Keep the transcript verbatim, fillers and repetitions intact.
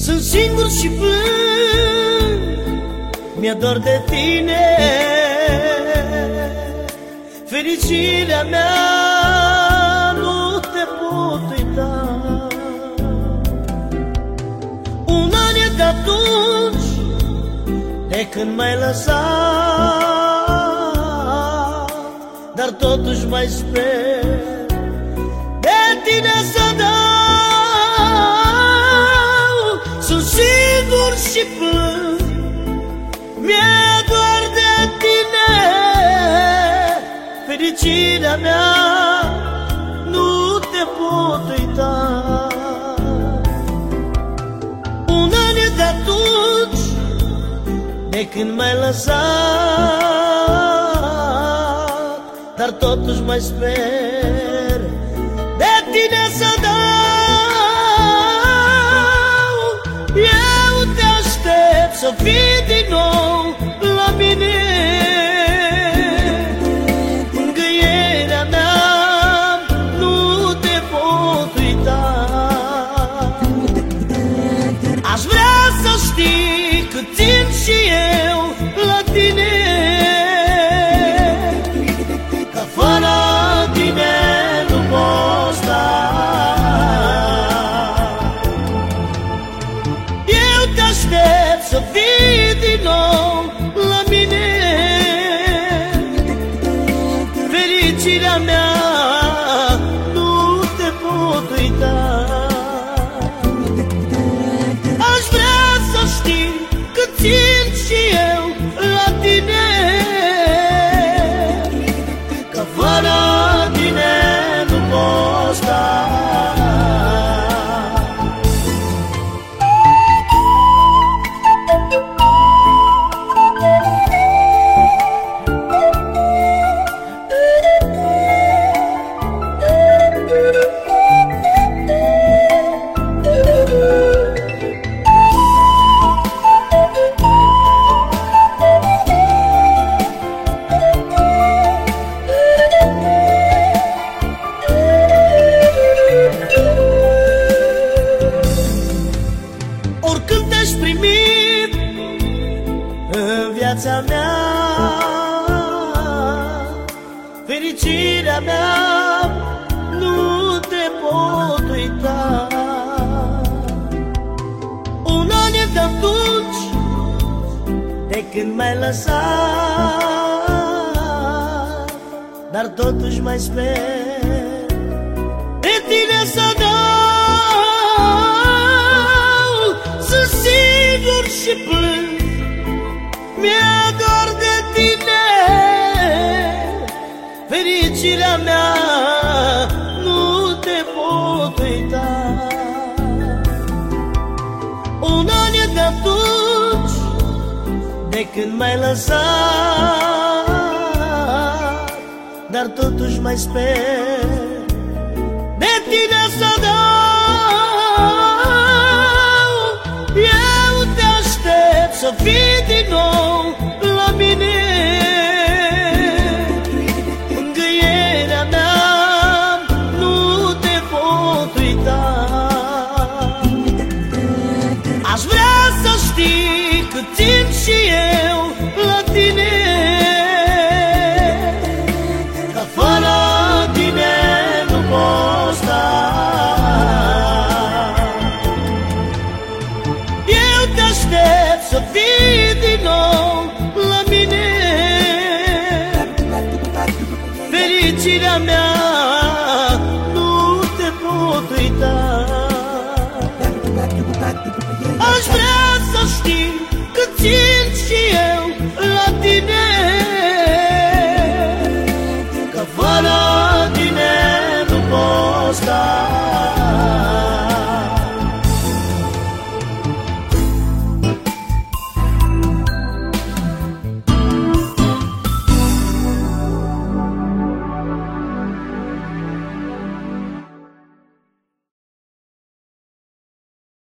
Sunt singur și plâng, mi-e dor de tine. Fericirea mea nu te pot uita. Un an e de atunci, de când m-ai lăsat, dar totuși mai sper de tine să dau. Sunt singur și plâng, mi-e doar de tine. Fericirea mea nu te pot uita. Un an e de atunci, de când m-ai lăsat, dar totuși mai sper de tine să dau. Eu te aștept să fii din nou la mine. Mângâierea mea nu te pot uita. Aș vrea să știi cât țin și eu la tine, că fără tine nu pot sta. Eu te aștept să vii din nou la mine. Fericirea mea nu te pot uita. Aș vrea să știi cât țin și eu la tine, că fără tine nu pot sta. Oricând te-aș primi în viața mea, fericirea mea nu te pot uita. Un an e de atunci, de când m-ai lăsat, dar totuși mai sper de tine să dau. Sunt singur și plâng, mi-e dor de tine. Fericirea mea nu te pot uita. Un an e de atunci, de când m-ai lăsat, dar totuși mai sper de tine să dau. Eu te aștept să fii din nou la mine. Mângâierea mea nu te pot uita. Aș vrea să știi cât țin și eu la tine, că fără tine nu pot sta. Eu te aștept să fii din nou la mine. Fericirea mea nu te pot uita. Aș vrea să știi cât țin și eu la tine,